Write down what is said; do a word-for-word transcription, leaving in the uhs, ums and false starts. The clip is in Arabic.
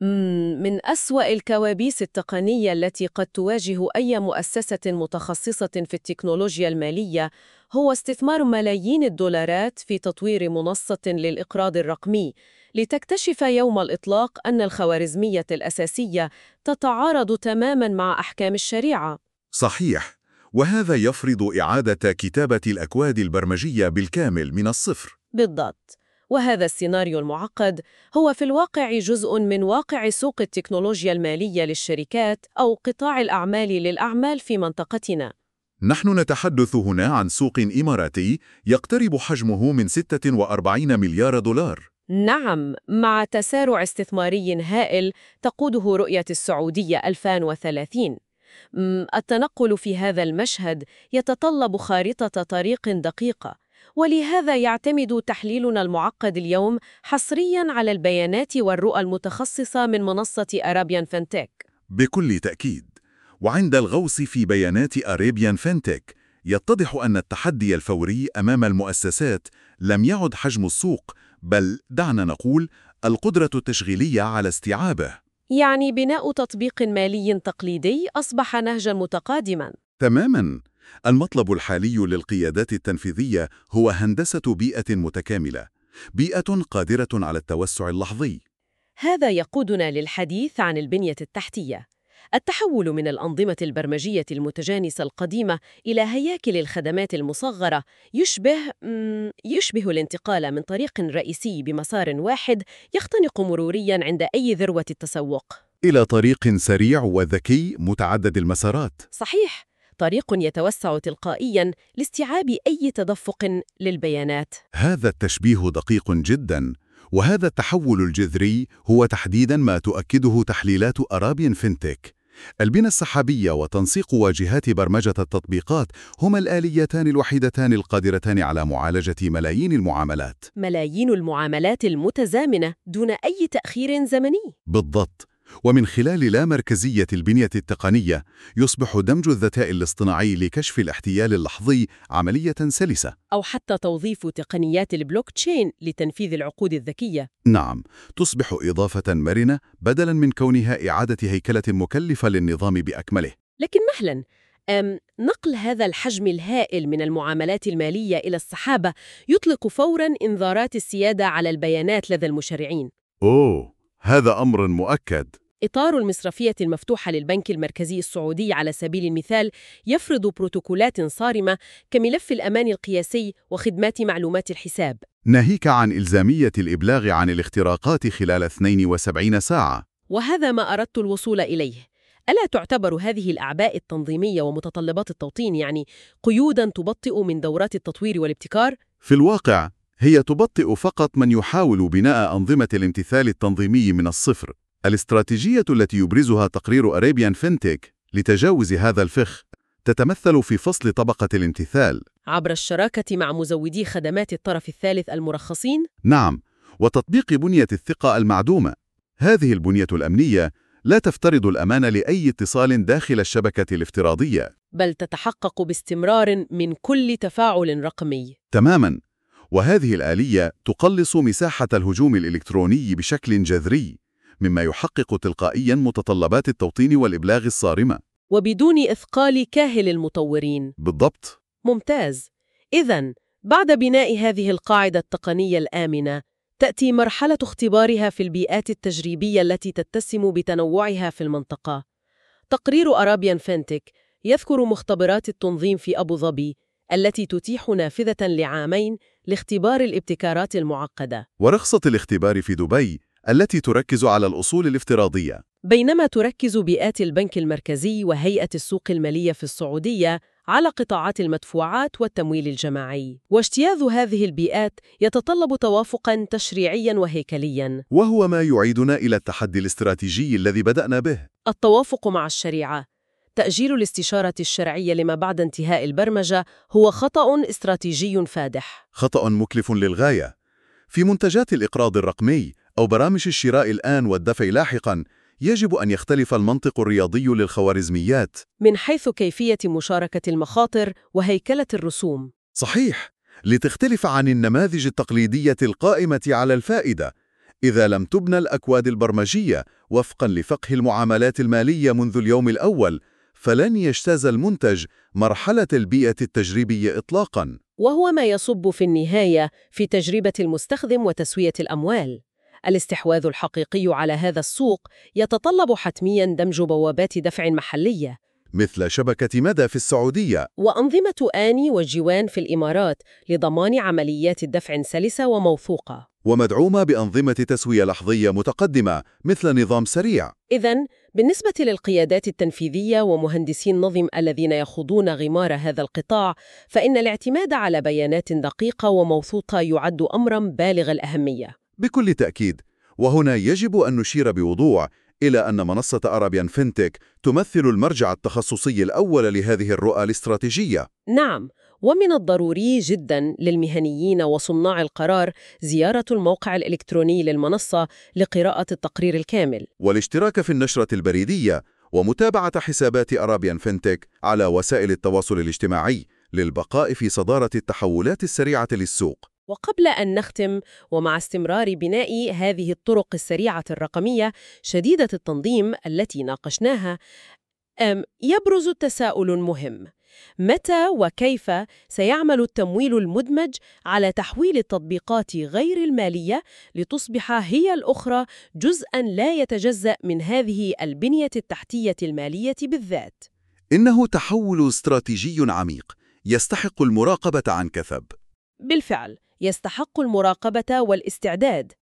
مم، من أسوأ الكوابيس التقنية التي قد تواجه أي مؤسسة متخصصة في التكنولوجيا المالية هو استثمار ملايين الدولارات في تطوير منصة للإقراض الرقمي، لتكتشف يوم الإطلاق أن الخوارزمية الأساسية تتعارض تماماً مع أحكام الشريعة. صحيح، وهذا يفرض إعادة كتابة الأكواد البرمجية بالكامل من الصفر. بالضبط. وهذا السيناريو المعقد هو في الواقع جزء من واقع سوق التكنولوجيا المالية للشركات أو قطاع الأعمال للأعمال في منطقتنا. نحن نتحدث هنا عن سوق إماراتي يقترب حجمه من ستة وأربعين مليار دولار. نعم، مع تسارع استثماري هائل تقوده رؤية السعودية ألفين وثلاثين. م، التنقل في هذا المشهد يتطلب خارطة طريق دقيقة، ولهذا يعتمد تحليلنا المعقد اليوم حصرياً على البيانات والرؤى المتخصصة من منصة أرابيان فينتك. بكل تأكيد، وعند الغوص في بيانات أريبيان فينتك يتضح أن التحدي الفوري أمام المؤسسات لم يعد حجم السوق، بل دعنا نقول القدرة التشغيلية على استيعابه. يعني بناء تطبيق مالي تقليدي أصبح نهجاً متقادماً. تماماً. المطلب الحالي للقيادات التنفيذية هو هندسة بيئة متكاملة، بيئة قادرة على التوسع اللحظي. هذا يقودنا للحديث عن البنية التحتية. التحول من الأنظمة البرمجية المتجانسة القديمة إلى هياكل الخدمات المصغرة يشبه مم، يشبه الانتقال من طريق رئيسي بمسار واحد يختنق مرورياً عند أي ذروة التسوق إلى طريق سريع وذكي متعدد المسارات. صحيح، طريق يتوسع تلقائياً لاستيعاب أي تدفق للبيانات. هذا التشبيه دقيق جداً، وهذا التحول الجذري هو تحديداً ما تؤكده تحليلات أرابيان فينتك. البنى السحابية وتنسيق واجهات برمجة التطبيقات هما الآليتان الوحيدتان القادرتان على معالجة ملايين المعاملات. ملايين المعاملات المتزامنة دون أي تأخير زمني. بالضبط. ومن خلال لا مركزية البنية التقنية يصبح دمج الذكاء الاصطناعي لكشف الاحتيال اللحظي عملية سلسة. أو حتى توظيف تقنيات البلوك تشين لتنفيذ العقود الذكية. نعم، تصبح إضافة مرنة بدلاً من كونها إعادة هيكلة مكلفة للنظام بأكمله. لكن مهلاً، أم نقل هذا الحجم الهائل من المعاملات المالية إلى السحابة يطلق فوراً إنذارات السيادة على البيانات لدى المشرعين. أوه، هذا أمر مؤكد. إطار المصرفية المفتوحة للبنك المركزي السعودي على سبيل المثال يفرض بروتوكولات صارمة كملف الأمان القياسي وخدمات معلومات الحساب، ناهيك عن إلزامية الإبلاغ عن الاختراقات خلال اثنتين وسبعين ساعة. وهذا ما أردت الوصول إليه. ألا تعتبر هذه الأعباء التنظيمية ومتطلبات التوطين يعني قيوداً تبطئ من دورات التطوير والابتكار؟ في الواقع هي تبطئ فقط من يحاول بناء أنظمة الامتثال التنظيمي من الصفر. الاستراتيجية التي يبرزها تقرير أرابيان فينتك لتجاوز هذا الفخ تتمثل في فصل طبقة الامتثال عبر الشراكة مع مزودي خدمات الطرف الثالث المرخصين؟ نعم، وتطبيق بنية الثقة المعدومة. هذه البنية الأمنية لا تفترض الأمان لأي اتصال داخل الشبكة الافتراضية، بل تتحقق باستمرار من كل تفاعل رقمي. تماماً. وهذه الآلية تقلص مساحة الهجوم الإلكتروني بشكل جذري، مما يحقق تلقائياً متطلبات التوطين والإبلاغ الصارمة. وبدون إثقال كاهل المطورين. بالضبط. ممتاز. إذن بعد بناء هذه القاعدة التقنية الآمنة تأتي مرحلة اختبارها في البيئات التجريبية التي تتسم بتنوعها في المنطقة. تقرير أرابيان فينتك يذكر مختبرات التنظيم في أبو ظبي التي تتيح نافذة لعامين لاختبار الابتكارات المعقدة، ورخصة الاختبار في دبي التي تركز على الأصول الافتراضية، بينما تركز بيئات البنك المركزي وهيئة السوق المالية في السعودية على قطاعات المدفوعات والتمويل الجماعي. واجتياز هذه البيئات يتطلب توافقاً تشريعياً وهيكلياً، وهو ما يعيدنا إلى التحدي الاستراتيجي الذي بدأنا به. التوافق مع الشريعة. تأجيل الاستشارة الشرعية لما بعد انتهاء البرمجة هو خطأ استراتيجي فادح. خطأ مكلف للغاية. في منتجات الإقراض الرقمي أو برامج الشراء الآن والدفع لاحقاً، يجب أن يختلف المنطق الرياضي للخوارزميات من حيث كيفية مشاركة المخاطر وهيكلة الرسوم. صحيح، لتختلف عن النماذج التقليدية القائمة على الفائدة. إذا لم تبنى الأكواد البرمجية وفقاً لفقه المعاملات المالية منذ اليوم الأول، فلن يجتاز المنتج مرحلة البيئة التجريبية إطلاقاً. وهو ما يصب في النهاية في تجربة المستخدم وتسوية الأموال. الاستحواذ الحقيقي على هذا السوق يتطلب حتمياً دمج بوابات دفع محلية مثل شبكة مدى في السعودية وأنظمة آني وجوان في الإمارات لضمان عمليات الدفع سلسة وموثوقة. ومدعومة بأنظمة تسوية لحظية متقدمة مثل نظام سريع. إذن بالنسبة للقيادات التنفيذية ومهندسي النظم الذين يخوضون غمار هذا القطاع، فإن الاعتماد على بيانات دقيقة وموثوقة يعد أمراً بالغ الأهمية. بكل تأكيد، وهنا يجب أن نشير بوضوح إلى أن منصة أرابيان فينتك تمثل المرجع التخصصي الأول لهذه الرؤى الاستراتيجية. نعم، ومن الضروري جداً للمهنيين وصناع القرار زيارة الموقع الإلكتروني للمنصة لقراءة التقرير الكامل، والاشتراك في النشرة البريدية، ومتابعة حسابات أرابيان فينتك على وسائل التواصل الاجتماعي للبقاء في صدارة التحولات السريعة للسوق. وقبل أن نختم، ومع استمرار بناء هذه الطرق السريعة الرقمية شديدة التنظيم التي ناقشناها، أم يبرز تساؤل مهم: متى وكيف سيعمل التمويل المدمج على تحويل التطبيقات غير المالية لتصبح هي الأخرى جزءاً لا يتجزأ من هذه البنية التحتية المالية بالذات؟ إنه تحول استراتيجي عميق يستحق المراقبة عن كثب. بالفعل، يستحق المراقبة والاستعداد.